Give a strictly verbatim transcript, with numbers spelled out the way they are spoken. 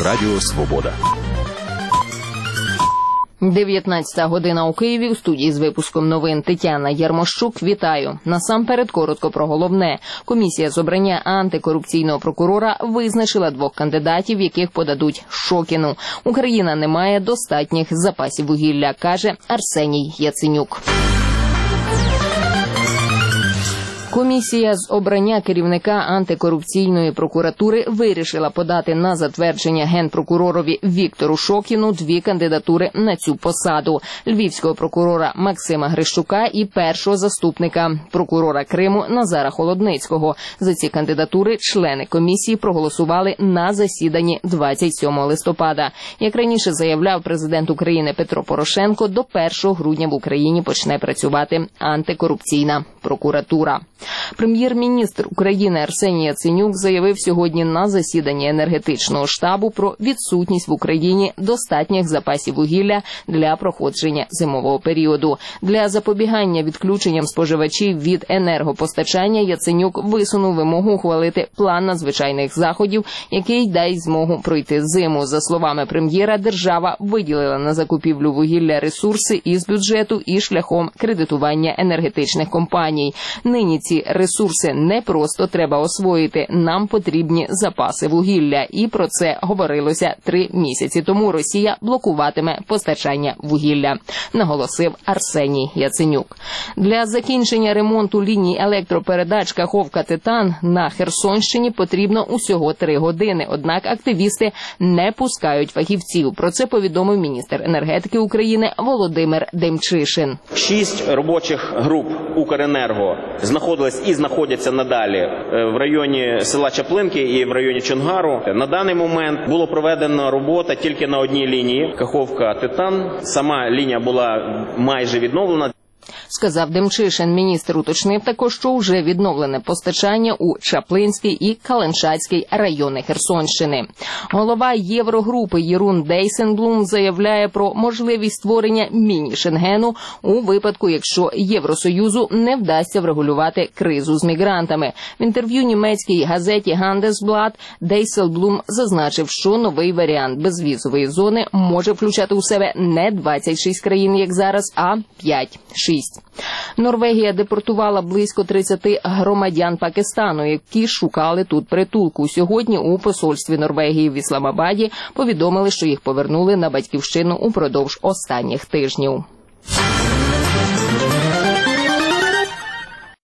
Радіо Свобода. дев'ятнадцята година у Києві. У студії з випуском новин Тетяна Ярмощук. Вітаю. Насамперед коротко про головне. Комісія з обрання антикорупційного прокурора визначила двох кандидатів, яких подадуть Шокіну. Україна не має достатніх запасів вугілля, каже Арсеній Яценюк. Комісія з обрання керівника антикорупційної прокуратури вирішила подати на затвердження генпрокуророві Віктору Шокіну дві кандидатури на цю посаду – львівського прокурора Максима Грищука і першого заступника прокурора Криму Назара Холодницького. За ці кандидатури члени комісії проголосували на засіданні двадцять сьомого листопада. Як раніше заявляв президент України Петро Порошенко, до першого грудня в Україні почне працювати антикорупційна прокуратура. Прем'єр-міністр України Арсеній Яценюк заявив сьогодні на засіданні енергетичного штабу про відсутність в Україні достатніх запасів вугілля для проходження зимового періоду. Для запобігання відключенням споживачів від енергопостачання Яценюк висунув вимогу ухвалити план надзвичайних заходів, який дасть змогу пройти зиму. За словами прем'єра, держава виділила на закупівлю вугілля ресурси із бюджету і шляхом кредитування енергетичних компаній. Нині ці ресурси не просто треба освоїти, нам потрібні запаси вугілля. І про це говорилося три місяці тому. Росія блокуватиме постачання вугілля, наголосив Арсеній Яценюк. Для закінчення ремонту ліній електропередач Каховка-Титан на Херсонщині потрібно усього три години. Однак активісти не пускають фахівців. Про це повідомив міністр енергетики України Володимир Демчишин. Шість робочих груп Укренерго знаходились і знаходяться надалі в районі села Чаплинки і в районі Чонгару. На даний момент було проведено робота тільки на одній лінії – Каховка-Титан. Сама лінія була майже відновлена. Сказав Демчишин. Міністр уточнив також, що вже відновлене постачання у Чаплинський і Каланчацький райони Херсонщини. Голова Єврогрупи Єрун Дейсенблум заявляє про можливість створення міні-Шенгену у випадку, якщо Євросоюзу не вдасться врегулювати кризу з мігрантами. В інтерв'ю німецькій газеті Handelsblatt Дейсенблум зазначив, що новий варіант безвізової зони може включати у себе не двадцять шість країн, як зараз, а п'ять-шість. Норвегія депортувала близько тридцяти громадян Пакистану, які шукали тут притулку. Сьогодні у посольстві Норвегії в Ісламабаді повідомили, що їх повернули на батьківщину упродовж останніх тижнів.